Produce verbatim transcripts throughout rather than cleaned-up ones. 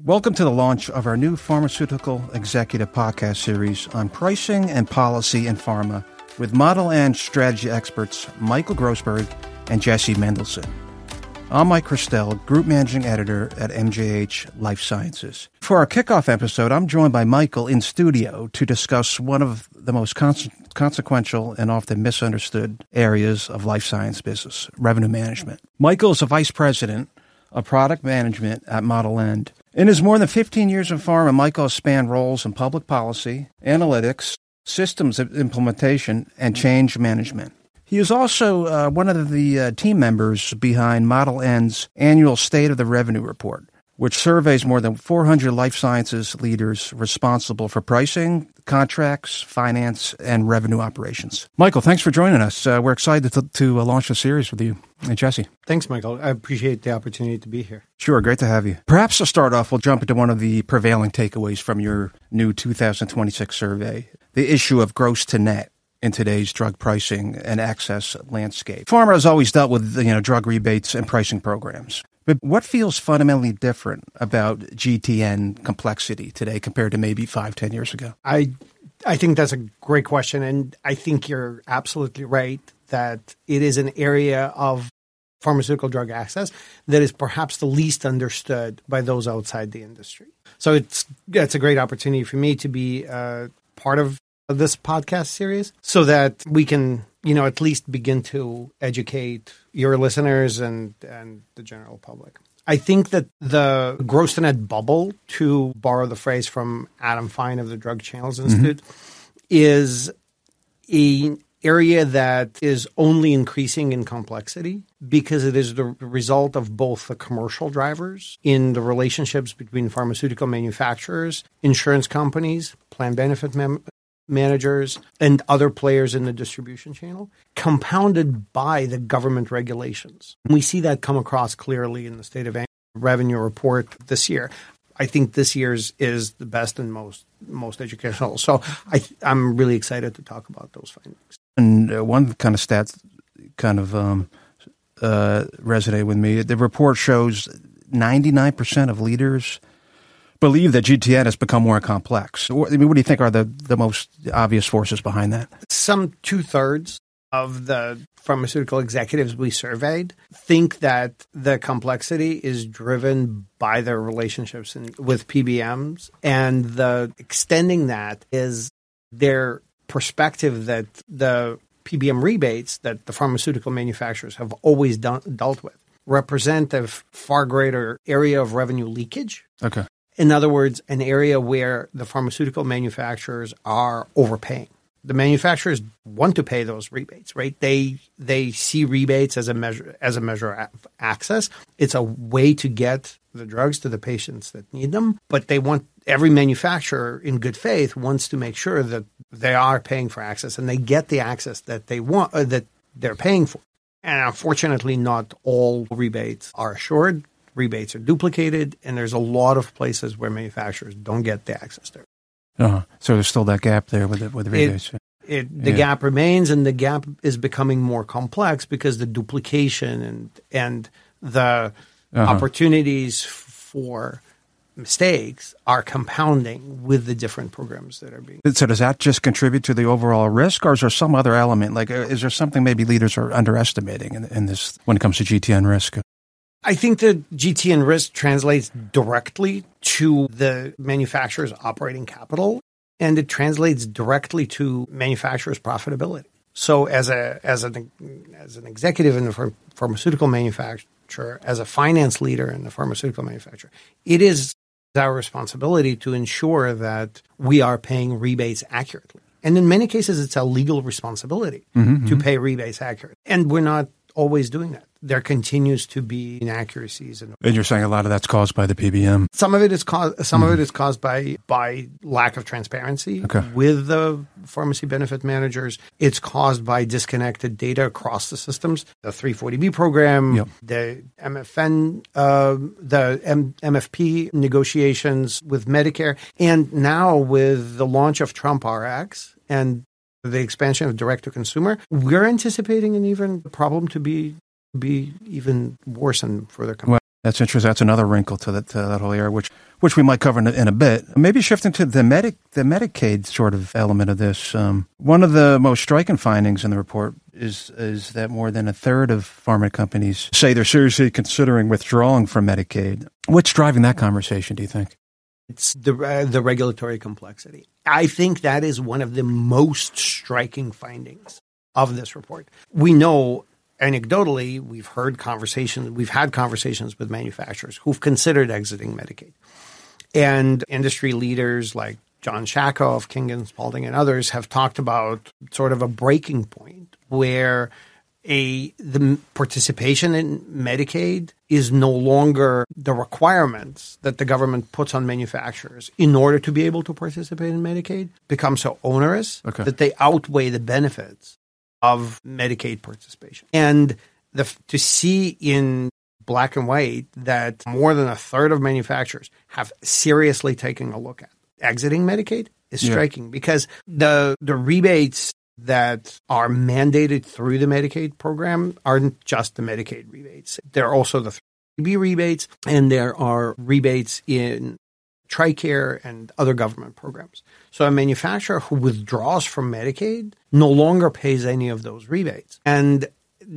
Welcome to the launch of our new Pharmaceutical Executive podcast series on pricing and policy in pharma with Model N strategy experts Michael Grossberg and Jesse Mendelson. I'm Mike Christel, Group Managing Editor at M J H Life Sciences. For our kickoff episode, I'm joined by Michael in studio to discuss one of the most con- consequential and often misunderstood areas of life science business, revenue management. Michael is a Vice President of Product Management at Model N. In his more than fifteen years in pharma, Michael has spanned roles in public policy, analytics, systems implementation, and change management. He is also uh, one of the uh, team members behind Model N's annual State of the Revenue Report, which surveys more than four hundred life sciences leaders responsible for pricing, contracts, finance, and revenue operations. Michael, thanks for joining us. Uh, we're excited to, to uh, launch the series with you and Jesse. Thanks, Michael. I appreciate the opportunity to be here. Sure, great to have you. Perhaps to start off, we'll jump into one of the prevailing takeaways from your new two thousand twenty-six survey, the issue of gross to net in today's drug pricing and access landscape. Pharma has always dealt with, you know, drug rebates and pricing programs. But what feels fundamentally different about G T N complexity today compared to maybe five, ten years ago? I I think that's a great question. And I think you're absolutely right that it is an area of pharmaceutical drug access that is perhaps the least understood by those outside the industry. So it's it's a great opportunity for me to be uh, part of this podcast series so that we can, you know, at least begin to educate your listeners and, and the general public. I think that the gross to net bubble, to borrow the phrase from Adam Fine of the Drug Channels Institute, mm-hmm. is an area that is only increasing in complexity because it is the result of both the commercial drivers in the relationships between pharmaceutical manufacturers, insurance companies, plan benefit mem- managers, and other players in the distribution channel, compounded by the government regulations. We see that come across clearly in the State of Revenue Report this year. I think this year's is the best and most most educational. So I, I'm really excited to talk about those findings. And uh, one kind of stat kind of um, uh, resonated with me. The report shows ninety-nine percent of leaders believe that G T N has become more complex. I mean, what do you think are the, the most obvious forces behind that? Some two-thirds of the pharmaceutical executives we surveyed think that the complexity is driven by their relationships in, with P B Ms, and the extending that is their perspective that the P B M rebates that the pharmaceutical manufacturers have always done, dealt with represent a far greater area of revenue leakage. Okay. In other words, an area where the pharmaceutical manufacturers are overpaying. The manufacturers want to pay those rebates, right? They they see rebates as a measure as a measure of access. It's a way to get the drugs to the patients that need them, but they want every manufacturer in good faith wants to make sure that they are paying for access and they get the access that they want uh, that they're paying for. And unfortunately, not all rebates are assured. Rebates are duplicated, and there's a lot of places where manufacturers don't get the access there. Uh-huh. So there's still that gap there with the, with the rebates. It, it, the yeah. gap remains, and the gap is becoming more complex because the duplication and and the uh-huh. opportunities for mistakes are compounding with the different programs that are being. So does that just contribute to the overall risk, or is there some other element? Like, is there something maybe leaders are underestimating in, in this when it comes to G T N risk? I think that G T N risk translates directly to the manufacturer's operating capital, and it translates directly to manufacturer's profitability. So as a as an as an executive in the pharmaceutical manufacturer, as a finance leader in the pharmaceutical manufacturer, it is our responsibility to ensure that we are paying rebates accurately. And in many cases, it's a legal responsibility mm-hmm, to mm-hmm. pay rebates accurately. And we're not always doing that. There continues to be inaccuracies. And, and you're saying a lot of that's caused by the P B M? Some of it is caused. Some mm-hmm. of it is caused by by lack of transparency okay. with the pharmacy benefit managers. It's caused by disconnected data across the systems. The three forty B program, yep. the M F N, uh, the M- MFP negotiations with Medicare, and now with the launch of Trump R X and the expansion of direct-to-consumer, we're anticipating an even problem to be be even worse and further come. Well, That's interesting. That's another wrinkle to that, to that whole area, which which we might cover in a, in a bit. Maybe shifting to the medic the Medicaid sort of element of this. Um, one of the most striking findings in the report is is that more than a third of pharma companies say they're seriously considering withdrawing from Medicaid. What's driving that conversation, do you think? It's the uh, the regulatory complexity. I think that is one of the most striking findings of this report. We know anecdotally, we've heard conversations, we've had conversations with manufacturers who've considered exiting Medicaid. And industry leaders like John Shacko of King and Spalding and others have talked about sort of a breaking point where a the participation in Medicaid is no longer the requirements that the government puts on manufacturers in order to be able to participate in Medicaid become so onerous okay. that they outweigh the benefits of Medicaid participation. And the, to see in black and white that more than a third of manufacturers have seriously taken a look at exiting Medicaid is striking yeah. because the the rebates that are mandated through the Medicaid program aren't just the Medicaid rebates. There are also the three B rebates, and there are rebates in TRICARE and other government programs. So a manufacturer who withdraws from Medicaid no longer pays any of those rebates. And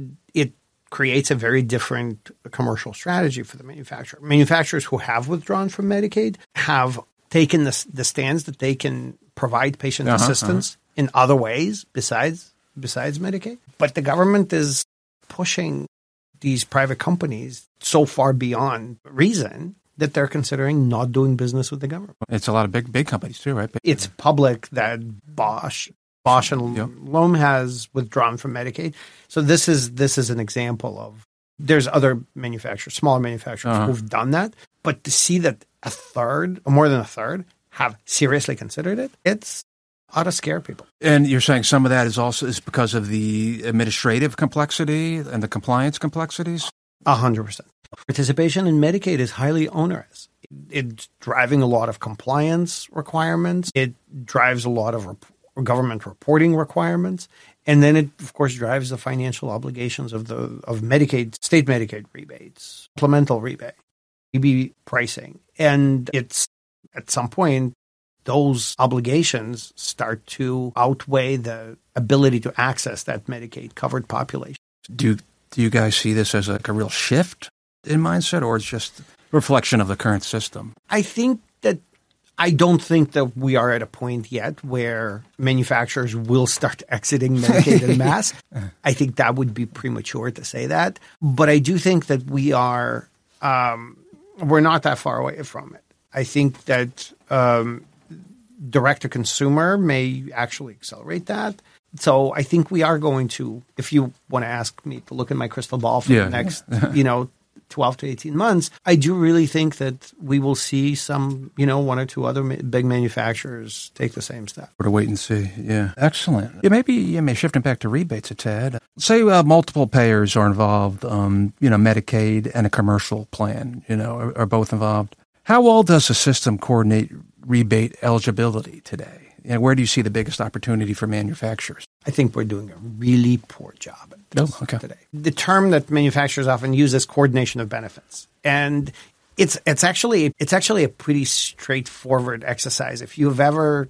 it creates a very different commercial strategy for the manufacturer. Manufacturers who have withdrawn from Medicaid have taken the, the stance that they can provide patient uh-huh, assistance uh-huh. in other ways besides besides Medicaid. But the government is pushing these private companies so far beyond reason that they're considering not doing business with the government. It's a lot of big big companies too, right? Big, it's public that Bosch, Bosch and yep. Lohm has withdrawn from Medicaid. So this is this is an example of there's other manufacturers, smaller manufacturers uh-huh. who've done that. But to see that a third, or more than a third, have seriously considered it, it's ought to scare people. And you're saying some of that is also is because of the administrative complexity and the compliance complexities? A hundred percent. Participation in Medicaid is highly onerous. It's driving a lot of compliance requirements. It drives a lot of rep- government reporting requirements. And then it, of course, drives the financial obligations of the of Medicaid, state Medicaid rebates, supplemental rebate, E B pricing. And it's at some point, those obligations start to outweigh the ability to access that Medicaid covered population. Do do you guys see this as like a real shift in mindset, or it's just a reflection of the current system? I think that I don't think that we are at a point yet where manufacturers will start exiting Medicaid en masse. I think that would be premature to say that. But I do think that we are, um, we're not that far away from it. I think that um, direct-to-consumer may actually accelerate that. So I think we are going to, if you want to ask me to look in my crystal ball for yeah. the next, you know, twelve to eighteen months, I do really think that we will see some, you know, one or two other ma- big manufacturers take the same step. We're to wait and see. Yeah. Excellent. Yeah, maybe, yeah, maybe shifting back to rebates a tad. Say uh, multiple payers are involved, um, you know, Medicaid and a commercial plan, you know, are, are both involved. How well does the system coordinate rebate eligibility today? And where do you see the biggest opportunity for manufacturers? I think we're doing a really poor job at this oh, okay. today. The term that manufacturers often use is coordination of benefits. And it's it's actually it's actually a pretty straightforward exercise. If you've ever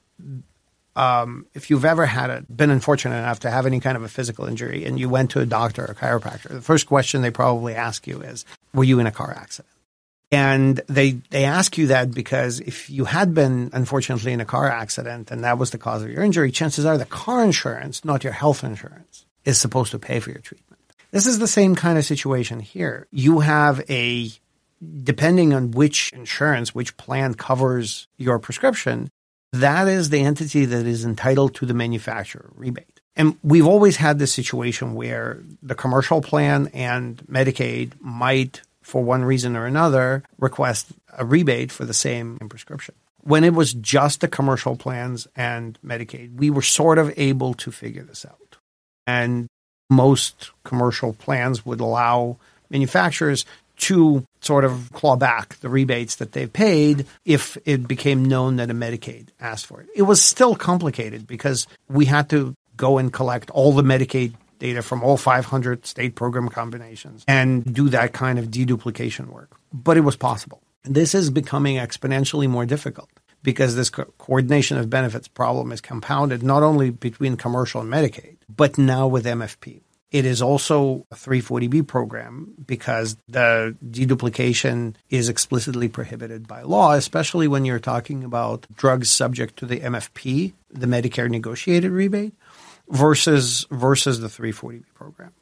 um, if you've ever had a, been unfortunate enough to have any kind of a physical injury and you went to a doctor or a chiropractor, the first question they probably ask you is, were you in a car accident? And they, they ask you that because if you had been, unfortunately, in a car accident and that was the cause of your injury, chances are the car insurance, not your health insurance, is supposed to pay for your treatment. This is the same kind of situation here. You have a, depending on which insurance, which plan covers your prescription, that is the entity that is entitled to the manufacturer rebate. And we've always had this situation where the commercial plan and Medicaid might, for one reason or another, request a rebate for the same prescription. When it was just the commercial plans and Medicaid, we were sort of able to figure this out. And most commercial plans would allow manufacturers to sort of claw back the rebates that they've paid if it became known that a Medicaid asked for it. It was still complicated because we had to go and collect all the Medicaid data from all five hundred state program combinations and do that kind of deduplication work. But it was possible. This is becoming exponentially more difficult because this co- coordination of benefits problem is compounded not only between commercial and Medicaid, but now with M F P. It is also a three forty B program because the deduplication is explicitly prohibited by law, especially when you're talking about drugs subject to the M F P, the Medicare negotiated rebate, versus versus the three forty B program.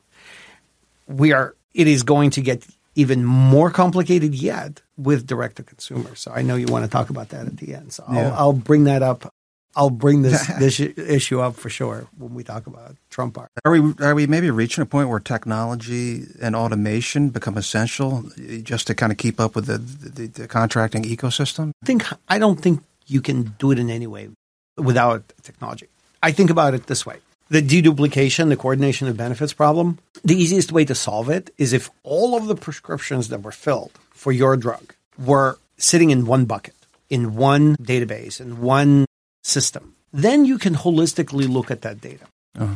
We are. It is going to get even more complicated yet with direct to consumer. So I know you want to talk about that at the end. So yeah. I'll, I'll bring that up. I'll bring this this issue up for sure when we talk about Trump. Are we are we maybe reaching a point where technology and automation become essential just to kind of keep up with the the, the contracting ecosystem? I think I don't think you can do it in any way without technology. I think about it this way. The deduplication, the coordination of benefits problem, the easiest way to solve it is if all of the prescriptions that were filled for your drug were sitting in one bucket, in one database, in one system. Then you can holistically look at that data. Uh-huh.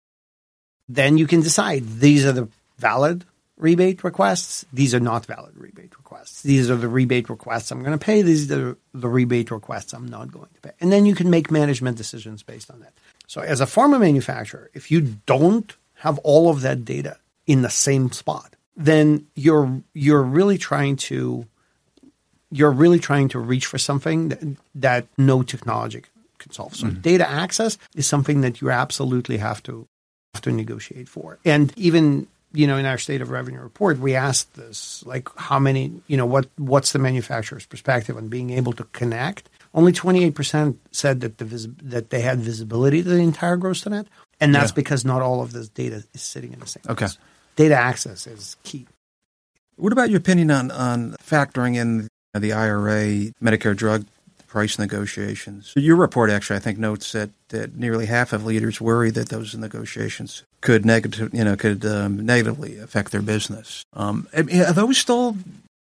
Then you can decide these are the valid rebate requests. These are not valid rebate requests. These are the rebate requests I'm going to pay. These are the rebate requests I'm not going to pay. And then you can make management decisions based on that. So as a pharma manufacturer, if you don't have all of that data in the same spot, then you're you're really trying to you're really trying to reach for something that, that no technology can solve. So mm-hmm. data access is something that you absolutely have to have to negotiate for. And even, you know, in our State of Revenue report, we asked this, like how many, you know, what what's the manufacturer's perspective on being able to connect? Only twenty-eight percent said that the vis- that they had visibility to the entire gross to net, and that's yeah. because not all of this data is sitting in the same okay. place. Data access is key. What about your opinion on, on factoring in the I R A Medicare drug price negotiations? Your report actually, I think, notes that, that nearly half of leaders worry that those negotiations could negative, you know, could um, negatively affect their business. Um, are those still?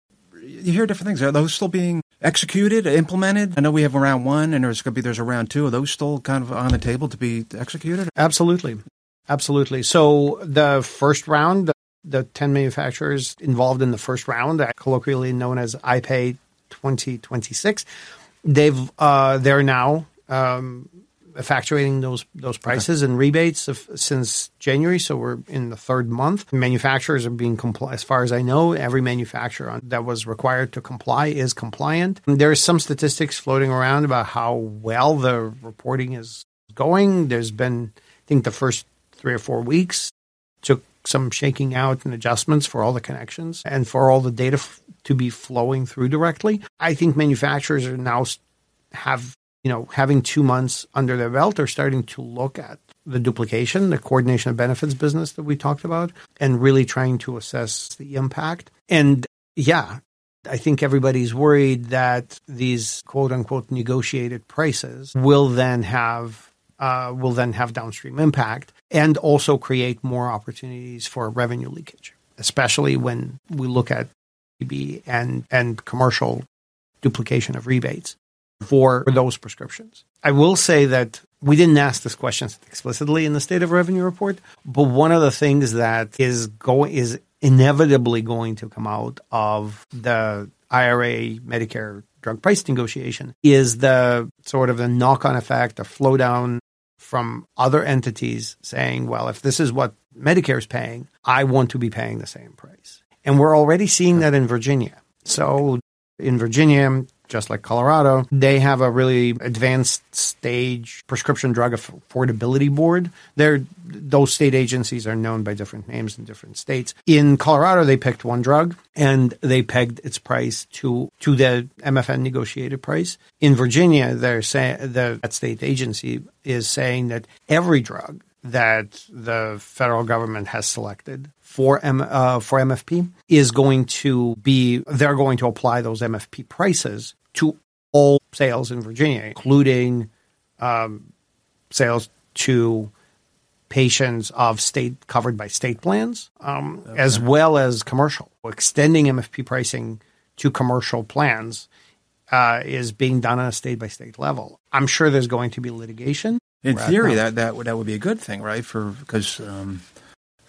You hear different things. Are those still being executed, implemented? I know we have a round one, and there's going to be there's a round two. Are those still kind of on the table to be executed? Absolutely, absolutely. So the first round, the, the ten manufacturers involved in the first round, colloquially known as I P A Y twenty twenty-six, they've uh, they're now um, effectuating those those prices okay. and rebates of, since January. So we're in the third month. Manufacturers are being compliant. As far as I know, every manufacturer on, that was required to comply is compliant. There's some statistics floating around about how well the reporting is going. There's been, I think, the first three or four weeks took some shaking out and adjustments for all the connections and for all the data f- to be flowing through directly. I think manufacturers are now have you know, having two months under their belt, are starting to look at the duplication, the coordination of benefits business that we talked about, and really trying to assess the impact. And yeah, I think everybody's worried that these quote unquote negotiated prices will then have uh, will then have downstream impact and also create more opportunities for revenue leakage, especially when we look at B B and and commercial duplication of rebates for those prescriptions. I will say that we didn't ask this question explicitly in the State of Revenue report, but one of the things that is going is inevitably going to come out of the I R A Medicare drug price negotiation is the sort of the knock-on effect, the flow down from other entities saying, well, if this is what Medicare is paying, I want to be paying the same price. And we're already seeing that in Virginia. So in Virginia, just like Colorado, they have a really advanced stage prescription drug affordability board. They're, those state agencies are known by different names in different states. In Colorado, they picked one drug and they pegged its price to, to the M F N negotiated price. In Virginia, they're saying the that state agency is saying that every drug that the federal government has selected for M, uh, for M F P is going to be, they're going to apply those M F P prices to all sales in Virginia, including um, sales to patients of state covered by state plans, um, okay. as well as commercial. Extending M F P pricing to commercial plans uh, is being done on a state-by-state level. I'm sure there's going to be litigation. In theory, that, that, would, that would be a good thing, right? For because um,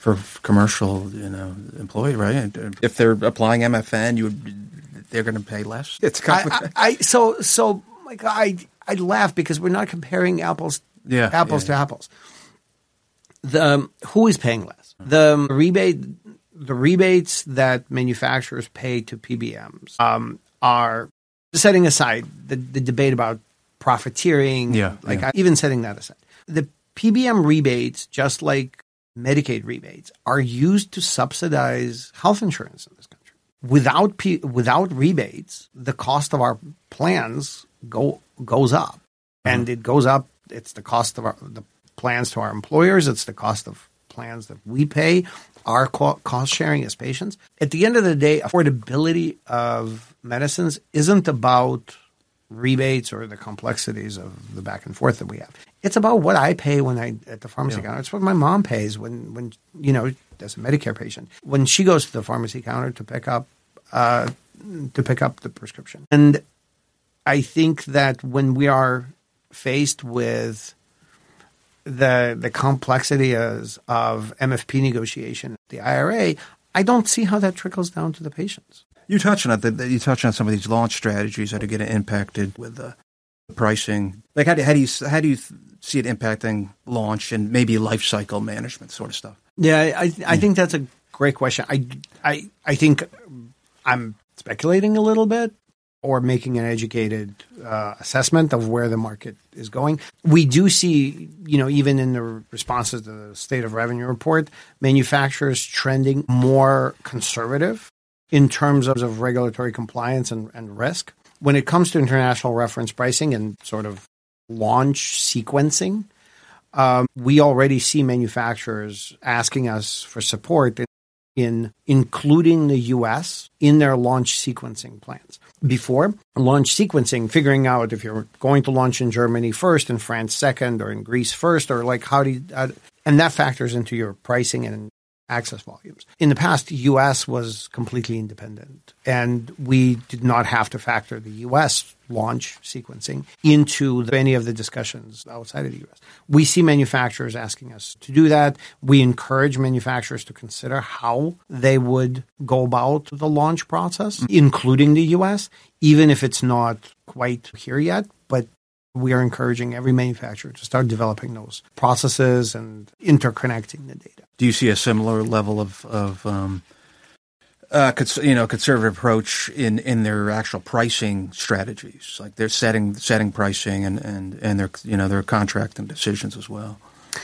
for commercial, you know, employee, right? If they're applying M F N, you would, they're going to pay less. It's complicated. I, I, I, so, so like I, I laugh because we're not comparing apples, yeah, apples yeah. to apples. The um, who is paying less? The rebate, the rebates that manufacturers pay to P B Ms um, are setting aside the, the debate about profiteering. Yeah, like yeah. I, even setting that aside, the P B M rebates, just like Medicaid rebates, are used to subsidize health insurance in this country. Without P, without rebates, the cost of our plans go goes up, mm-hmm. and it goes up. It's the cost of our, the plans to our employers. It's the cost of plans that we pay, our co- cost sharing as patients. At the end of the day, affordability of medicines isn't about rebates or the complexities of the back and forth that we have. It's about what I pay when I at the pharmacy yeah. counter. It's what my mom pays when, when you know, as a Medicare patient, when she goes to the pharmacy counter to pick up uh, to pick up the prescription. And I think that when we are faced with the the complexity of, of M F P negotiation, the I R A, I don't see how that trickles down to the patients. You touched on it. You touched on some of these launch strategies that are getting impacted with the pricing. Like, how do, how do you how do you see it impacting launch and maybe life cycle management sort of stuff? Yeah, I I yeah. think that's a great question. I I I think I'm speculating a little bit, or making an educated uh, assessment of where the market is going. We do see, you know, even in the responses to the State of Revenue report, manufacturers trending more conservative in terms of, of regulatory compliance and, and risk. When it comes to international reference pricing and sort of launch sequencing, um, we already see manufacturers asking us for support in, in including the U S in their launch sequencing plans. Before launch sequencing, figuring out if you're going to launch in Germany first, in France second, or in Greece first, or like how do you, uh, and that factors into your pricing and access volumes. In the past, the U S was completely independent, and we did not have to factor the U S launch sequencing into any of the discussions outside of the U S. We see manufacturers asking us to do that. We encourage manufacturers to consider how they would go about the launch process, mm-hmm. including the U S, even if it's not quite here yet, but we are encouraging every manufacturer to start developing those processes and interconnecting the data. Do you see a similar level of, of um, uh, cons- you know, conservative approach in, in their actual pricing strategies? Like they're setting setting pricing and, and, and their you know their contracting decisions as well.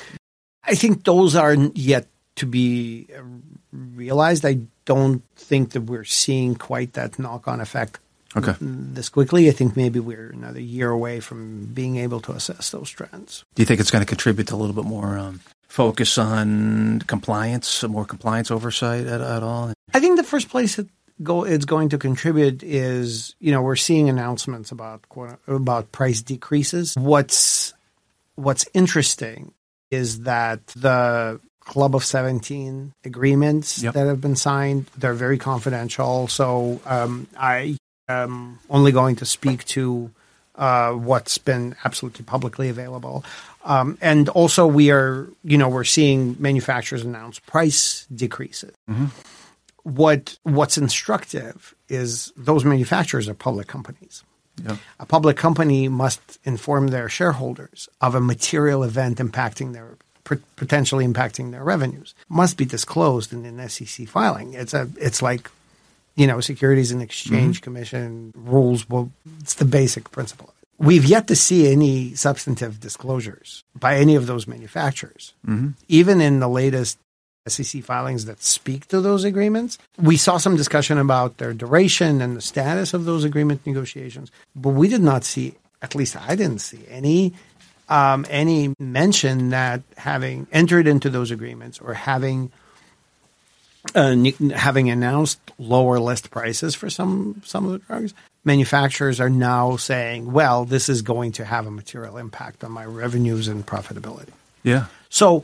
I think those are yet to be realized. I don't think that we're seeing quite that knock-on effect. Okay. This quickly. I think maybe we're another year away from being able to assess those trends. Do you think it's going to contribute to a little bit more um, focus on compliance, more compliance oversight at, at all? I think the first place it go, it's going to contribute is, you know, we're seeing announcements about about price decreases. What's what's interesting is that the Club of seventeen agreements yep. that have been signed, they're very confidential. So um, I am only going to speak to uh, what's been absolutely publicly available. Um, and also we are, you know, we're seeing manufacturers announce price decreases. Mm-hmm. What What's instructive is those manufacturers are public companies. Yeah. A public company must inform their shareholders of a material event impacting their potentially impacting their revenues. Must be disclosed in an S E C filing. It's a it's like, you know, Securities and Exchange mm-hmm. Commission rules. Well, it's the basic principle. We've yet to see any substantive disclosures by any of those manufacturers. Mm-hmm. Even in the latest S E C filings that speak to those agreements, we saw some discussion about their duration and the status of those agreement negotiations, but we did not see, at least I didn't see, any um, any mention that having entered into those agreements or having uh, having announced lower list prices for some some of the drugs, manufacturers are now saying, well, this is going to have a material impact on my revenues and profitability. Yeah. So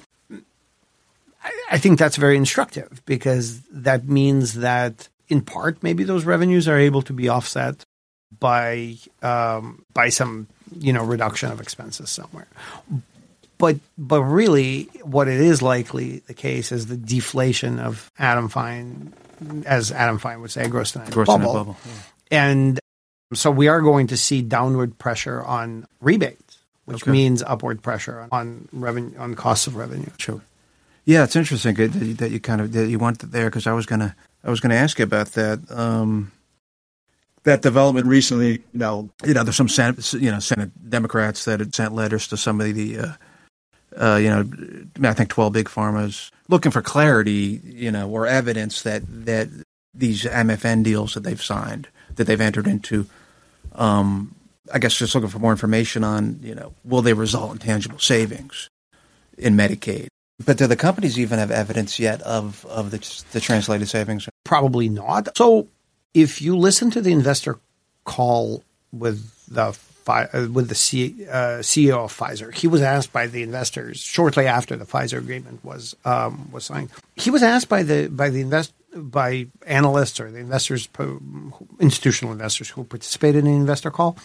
I think that's very instructive because that means that in part, maybe those revenues are able to be offset by um, by some, you know, reduction of expenses somewhere. But but really, what it is likely the case is the deflation of Adam Fine, as Adam Fine would say, gross to net Gross to net bubble. Yeah. And so we are going to see downward pressure on rebates, which Okay. means upward pressure on revenue, on costs of revenue. Sure. Yeah, it's interesting that you, that you kind of that you went there because I was gonna I was gonna ask you about that. Um, that development recently, you know, you know, there's some Senate, you know, Senate Democrats that had sent letters to some of the, uh, uh, you know, I think twelve big pharmas looking for clarity, you know, or evidence that that these M F N deals that they've signed, that they've entered into, um, I guess just looking for more information on, you know, will they result in tangible savings in Medicaid? But do the companies even have evidence yet of, of the, the translated savings? Probably not. So if you listen to the investor call with the Fi- uh, with the C, uh, C E O of Pfizer, he was asked by the investors shortly after the Pfizer agreement was um, was signed. He was asked by the by the invest by analysts or the investors, institutional investors who participated in the investor call,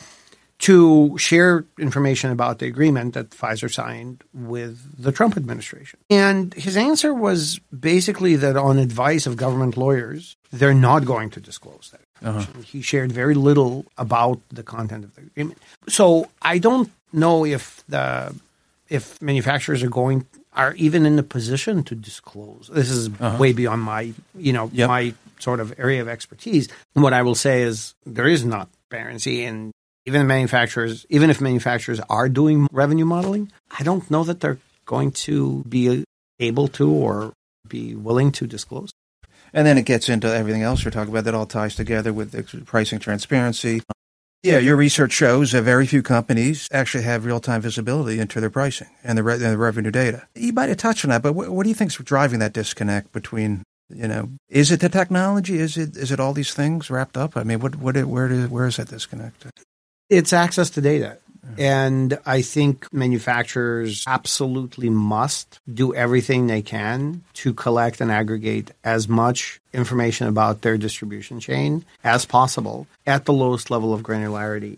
to share information about the agreement that Pfizer signed with the Trump administration. And his answer was basically that on advice of government lawyers, they're not going to disclose that. Uh-huh. He shared very little about the content of the agreement. So I don't know if the if manufacturers are going are even in a position to disclose. This is uh-huh. way beyond my you know yep. my sort of area of expertise. And what I will say is there is not transparency, and even manufacturers, even if manufacturers are doing revenue modeling, I don't know that they're going to be able to or be willing to disclose. And then it gets into everything else we're talking about that all ties together with the pricing transparency. Yeah, your research shows that very few companies actually have real-time visibility into their pricing and the, re- and the revenue data. You might have touched on that, but what, what do you think is driving that disconnect between, you know, is it the technology? Is it is it all these things wrapped up? I mean, what what where do, where is that disconnect? It's access to data. And I think manufacturers absolutely must do everything they can to collect and aggregate as much information about their distribution chain as possible at the lowest level of granularity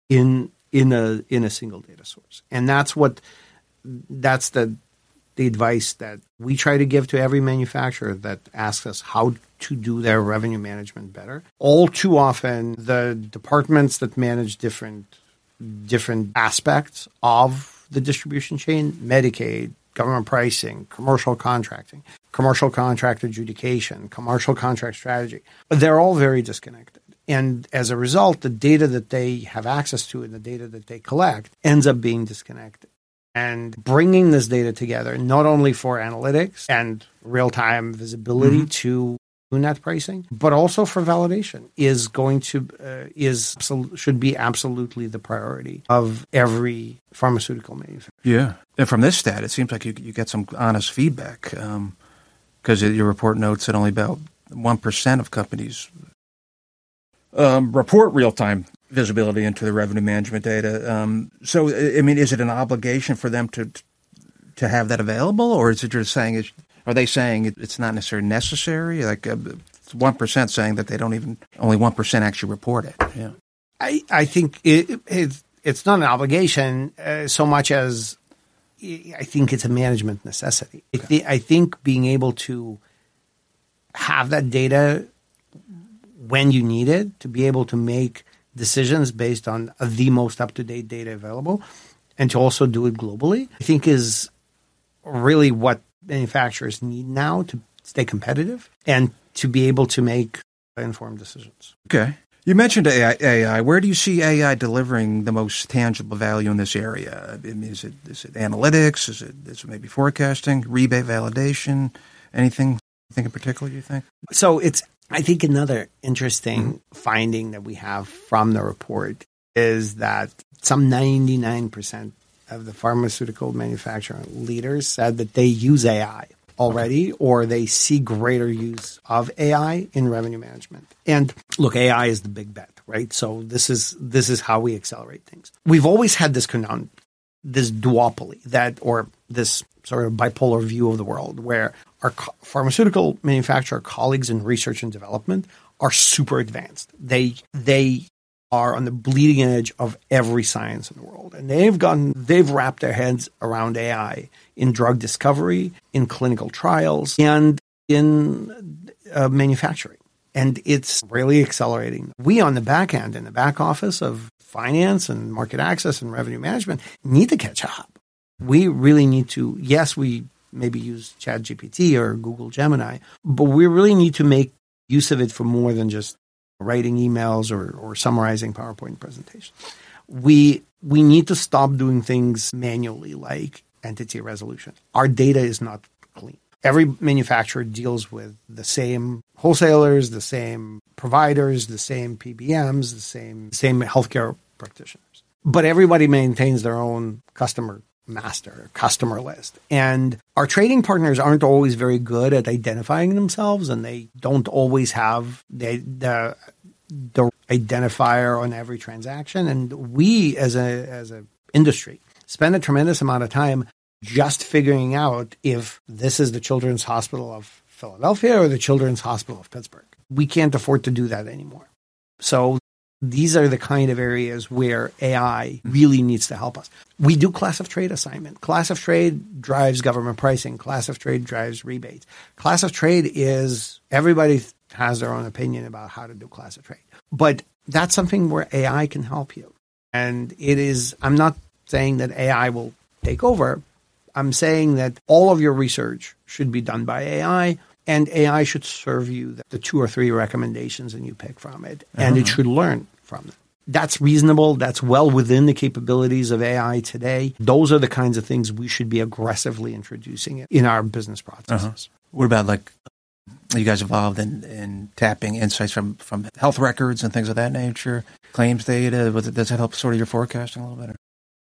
in in a in a single data source. And that's what that's the the advice that we try to give to every manufacturer that asks us how to do their revenue management better. All too often, the departments that manage different different aspects of the distribution chain, Medicaid, government pricing, commercial contracting, commercial contract adjudication, commercial contract strategy, they're all very disconnected. And as a result, the data that they have access to and the data that they collect ends up being disconnected. And bringing this data together, not only for analytics and real-time visibility mm-hmm. to net pricing, but also for validation, is going to uh, is should be absolutely the priority of every pharmaceutical manufacturer. Yeah, and from this stat, it seems like you you get some honest feedback because um, your report notes that only about one percent of companies um, report real time visibility into the revenue management data. Um, so, I mean, is it an obligation for them to to have that available, or is it just saying it's Are they saying it's not necessarily necessary? Like one percent saying that they don't even, only one percent actually report it. Yeah, I, I think it, it, it's not an obligation uh, so much as I think it's a management necessity. Okay. I, th- I think being able to have that data when you need it, to be able to make decisions based on the most up-to-date data available, and to also do it globally, I think is really what manufacturers need now to stay competitive and to be able to make informed decisions. Okay. You mentioned A I. A I. Where do you see A I delivering the most tangible value in this area? I mean, is it is it analytics? Is it is it maybe forecasting, rebate validation? Anything, anything in particular you think? So it's, I think another interesting mm-hmm. finding that we have from the report is that some ninety-nine percent of the pharmaceutical manufacturing leaders said that they use A I already, or they see greater use of A I in revenue management. And look, A I is the big bet, right? So this is this is how we accelerate things. We've always had this conundrum, this duopoly, that or this sort of bipolar view of the world, where our co- pharmaceutical manufacturer colleagues in research and development are super advanced. They they are on the bleeding edge of every science in the world. And they've gotten, they've wrapped their heads around A I in drug discovery, in clinical trials, and in uh, manufacturing. And it's really accelerating. We on the back end, in the back office of finance and market access and revenue management, need to catch up. We really need to, yes, we maybe use ChatGPT or Google Gemini, but we really need to make use of it for more than just writing emails or, or summarizing PowerPoint presentations. We we need to stop doing things manually, like entity resolution. Our data is not clean. Every manufacturer deals with the same wholesalers, the same providers, the same P B Ms, the same same healthcare practitioners. But everybody maintains their own customer master, customer list. And our trading partners aren't always very good at identifying themselves, and they don't always have the, the, the identifier on every transaction. And we as a as an industry spend a tremendous amount of time just figuring out if this is the Children's Hospital of Philadelphia or the Children's Hospital of Pittsburgh. We can't afford to do that anymore. So these are the kind of areas where A I really needs to help us. We do class of trade assignment. Class of trade drives government pricing. Class of trade drives rebates. Class of trade is everybody has their own opinion about how to do class of trade. But that's something where A I can help you. And it is, I'm not saying that A I will take over. I'm saying that all of your research should be done by A I, and A I should serve you the two or three recommendations and you pick from it, and uh-huh. it should learn from them. That's reasonable. That's well within the capabilities of A I today. Those are the kinds of things we should be aggressively introducing in our business processes. Uh-huh. What about, like, are you guys involved in, in tapping insights from, from health records and things of that nature, claims data? Does that help sort of your forecasting a little bit?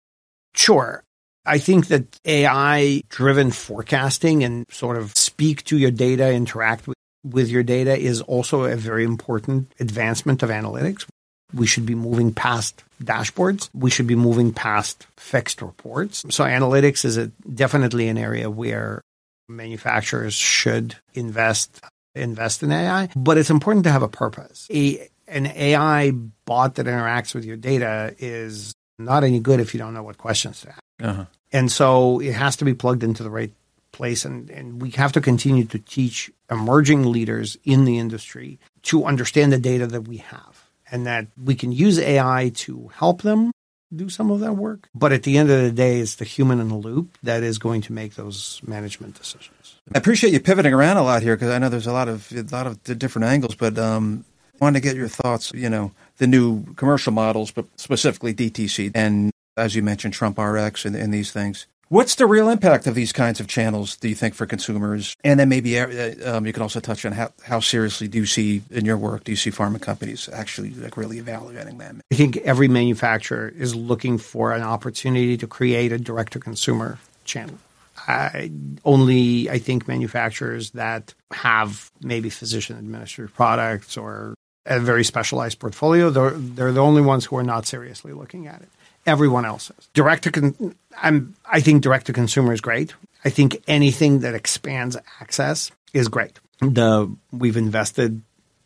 Sure. I think that A I-driven forecasting and sort of speak to your data, interact with, with your data is also a very important advancement of analytics. We should be moving past dashboards. We should be moving past fixed reports. So analytics is a, definitely an area where manufacturers should invest invest in A I. But it's important to have a purpose. A, an A I bot that interacts with your data is not any good if you don't know what questions to ask. Uh-huh. And so it has to be plugged into the right place. And, and we have to continue to teach emerging leaders in the industry to understand the data that we have, and that we can use A I to help them do some of that work. But at the end of the day, it's the human in the loop that is going to make those management decisions. I appreciate you pivoting around a lot here, because I know there's a lot of a lot of different angles, but um, I wanted to get your thoughts, you know, the new commercial models, but specifically D T C, and as you mentioned, Trump R X and, and these things. What's the real impact of these kinds of channels, do you think, for consumers? And then maybe uh, um, you can also touch on how, how seriously do you see in your work, do you see pharma companies actually like really evaluating them? I think every manufacturer is looking for an opportunity to create a direct-to-consumer channel. I, only, I think, manufacturers that have maybe physician-administered products or a very specialized portfolio, they're, they're the only ones who are not seriously looking at it. Everyone else is. Direct to con- I'm, I think direct to consumer is great. I think anything that expands access is great. The we've invested,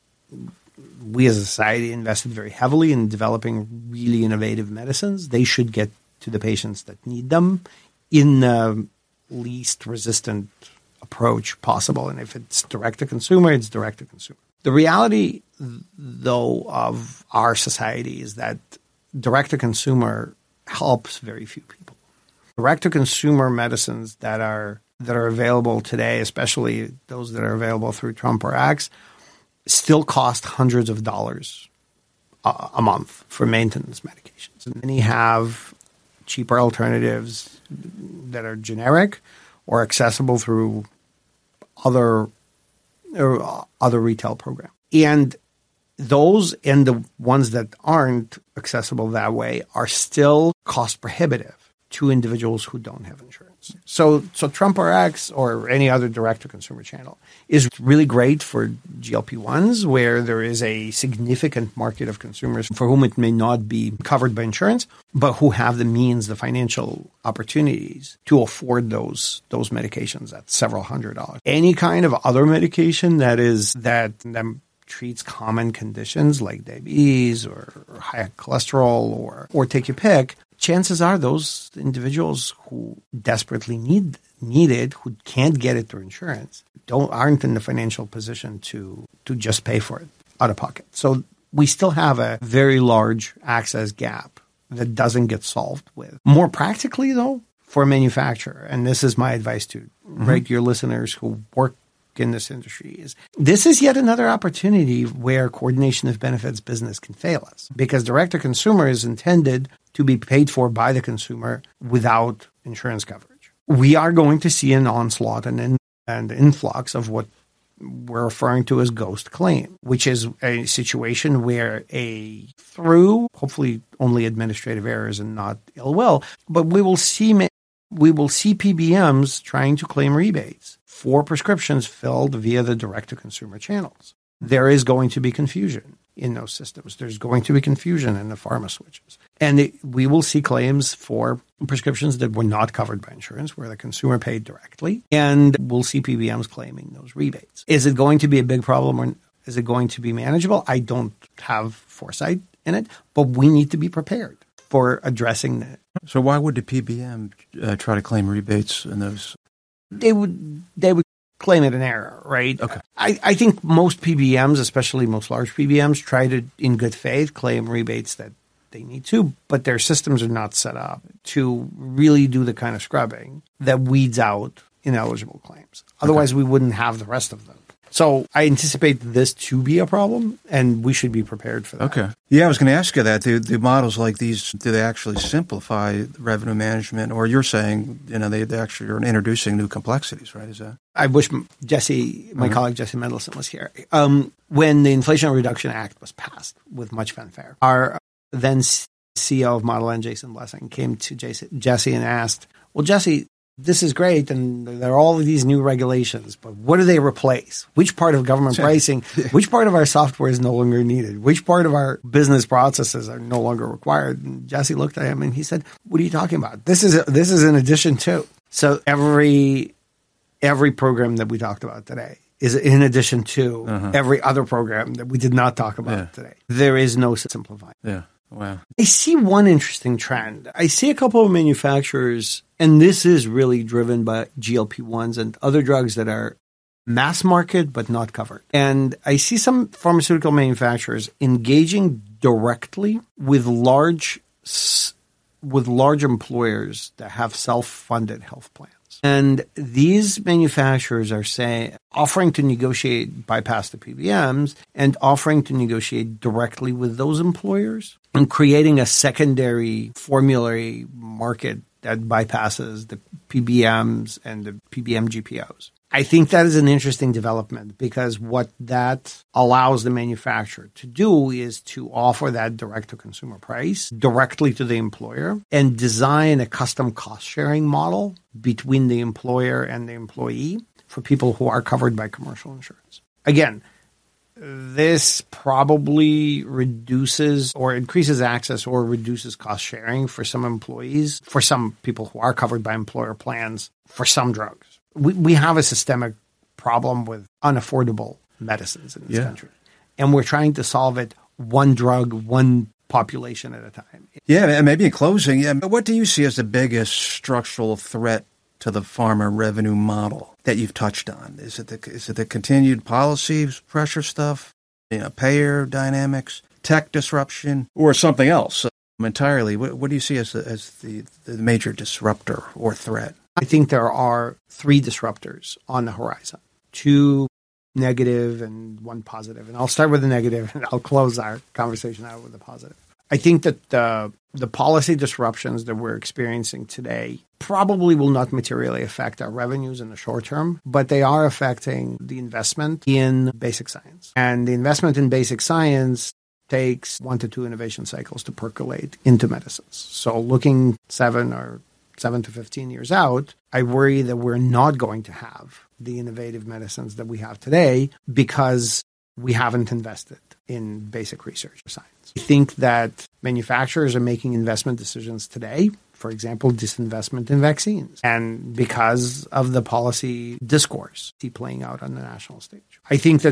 we as a society invested very heavily in developing really innovative medicines. They should get to the patients that need them in the least resistant approach possible. And if it's direct to consumer, it's direct to consumer. The reality, though, of our society is that direct-to-consumer helps very few people. Direct-to-consumer medicines that are that are available today, especially those that are available through Trump or X, still cost hundreds of dollars a, a month for maintenance medications. And many have cheaper alternatives that are generic or accessible through other or other retail programs. And those and the ones that aren't accessible that way are still cost prohibitive to individuals who don't have insurance. So so Trump R X or any other direct-to-consumer channel is really great for G L P ones, where there is a significant market of consumers for whom it may not be covered by insurance, but who have the means, the financial opportunities to afford those those medications at several hundred dollars. Any kind of other medication that is that, that treats common conditions like diabetes or, or high cholesterol or, or take your pick, chances are those individuals who desperately need need it, who can't get it through insurance, don't aren't in the financial position to to just pay for it out of pocket. So we still have a very large access gap that doesn't get solved with. More practically, though, for a manufacturer, and this is my advice to mm-hmm. right, your listeners who work in this industry, is this is yet another opportunity where coordination of benefits business can fail us, because direct-to-consumer is intended to be paid for by the consumer without insurance coverage. We are going to see an onslaught and an and influx of what we're referring to as ghost claim, which is a situation where a through hopefully only administrative errors and not ill will, but we will see we will see P B Ms trying to claim rebates for prescriptions filled via the direct-to-consumer channels. There is going to be confusion in those systems. There's going to be confusion in the pharma switches. And it, we will see claims for prescriptions that were not covered by insurance, where the consumer paid directly, and we'll see P B Ms claiming those rebates. Is it going to be a big problem, or is it going to be manageable? I don't have foresight in it, but we need to be prepared for addressing that. So why would the P B M uh, try to claim rebates in those? They would they would claim it an error, right? Okay. I, I think most P B Ms, especially most large P B Ms, try to, in good faith, claim rebates that they need to, but their systems are not set up to really do the kind of scrubbing that weeds out ineligible claims. Otherwise, okay. we wouldn't have the rest of them. So I anticipate this to be a problem, and we should be prepared for that. Okay. Yeah, I was going to ask you that. Do, do models like these, do they actually simplify revenue management? Or you're saying, you know, they, they actually are introducing new complexities, right? Is that? I wish Jesse, my mm-hmm. colleague Jesse Mendelson, was here. Um, when the Inflation Reduction Act was passed with much fanfare, our then C E O of Model N, Jason Blessing, came to Jesse and asked, well, Jesse, this is great, and there are all of these new regulations, but what do they replace? Which part of government pricing, which part of our software is no longer needed? Which part of our business processes are no longer required? And Jesse looked at him and he said, what are you talking about? This is this is in addition to. So every every program that we talked about today is in addition to uh-huh. every other program that we did not talk about yeah. today. There is no simplifying. Yeah. Wow. I see one interesting trend. I see a couple of manufacturers, and this is really driven by G L P ones and other drugs that are mass market but not covered. And I see some pharmaceutical manufacturers engaging directly with large with large employers that have self-funded health plans. And these manufacturers are saying, offering to negotiate, bypass the P B Ms, and offering to negotiate directly with those employers and creating a secondary formulary market that bypasses the P B Ms and the P B M G P Os. I think that is an interesting development, because what that allows the manufacturer to do is to offer that direct-to-consumer price directly to the employer and design a custom cost-sharing model between the employer and the employee for people who are covered by commercial insurance. Again, this probably reduces or increases access or reduces cost-sharing for some employees, for some people who are covered by employer plans, for some drugs. We we have a systemic problem with unaffordable medicines in this yeah. country, and we're trying to solve it one drug, one population at a time. Yeah, and maybe in closing, yeah, but what do you see as the biggest structural threat to the pharma revenue model that you've touched on? Is it the is it the continued policy pressure stuff, you know, payer dynamics, tech disruption, or something else entirely? What, what do you see as the, as the, the major disruptor or threat? I think there are three disruptors on the horizon, two negative and one positive. And I'll start with the negative, and I'll close our conversation out with the positive. I think that the, the policy disruptions that we're experiencing today probably will not materially affect our revenues in the short term, but they are affecting the investment in basic science. And the investment in basic science takes one to two innovation cycles to percolate into medicines. So looking seven or seven to fifteen years out, I worry that we're not going to have the innovative medicines that we have today because we haven't invested in basic research or science. I think that manufacturers are making investment decisions today, for example, disinvestment in vaccines, and because of the policy discourse playing out on the national stage. I think that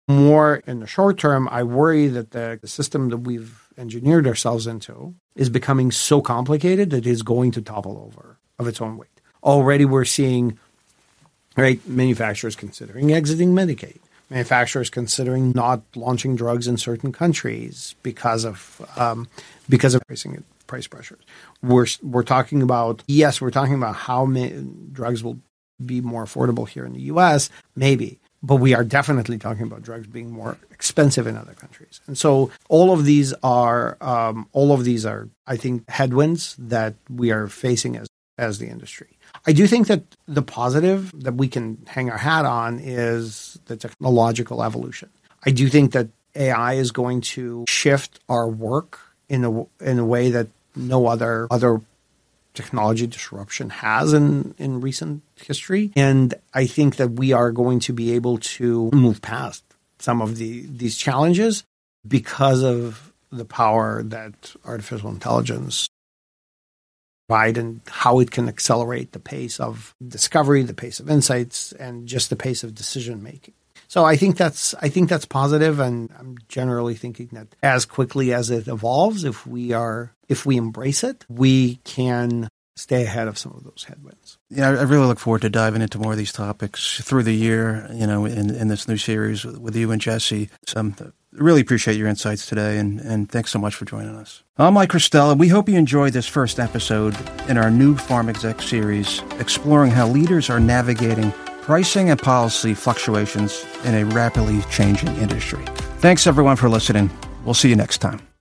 More in the short term, I worry that the, the system that we've engineered ourselves into is becoming so complicated that it's going to topple over of its own weight. Already we're seeing, right, manufacturers considering exiting Medicaid, manufacturers considering not launching drugs in certain countries because of um, because of pricing price pressures. We're we're talking about yes, we're talking about how many drugs will be more affordable here in the U S, maybe. But we are definitely talking about drugs being more expensive in other countries. And so all of these are, um, all of these are, I think, headwinds that we are facing as, as the industry. I do think that the positive that we can hang our hat on is the technological evolution. I do think that A I is going to shift our work in a, in a way that no other other technology disruption has in, in recent history. And I think that we are going to be able to move past some of the these challenges because of the power that artificial intelligence provides and how it can accelerate the pace of discovery, the pace of insights, and just the pace of decision making. So I think that's I think that's positive, and I'm generally thinking that as quickly as it evolves, if we are if we embrace it, we can stay ahead of some of those headwinds. Yeah, I really look forward to diving into more of these topics through the year, you know, in, in this new series with, with you and Jesse. So um, really appreciate your insights today, and, and thanks so much for joining us. I'm Mike Christella, and we hope you enjoyed this first episode in our new Pharm Exec series, exploring how leaders are navigating pricing and policy fluctuations in a rapidly changing industry. Thanks, everyone, for listening. We'll see you next time.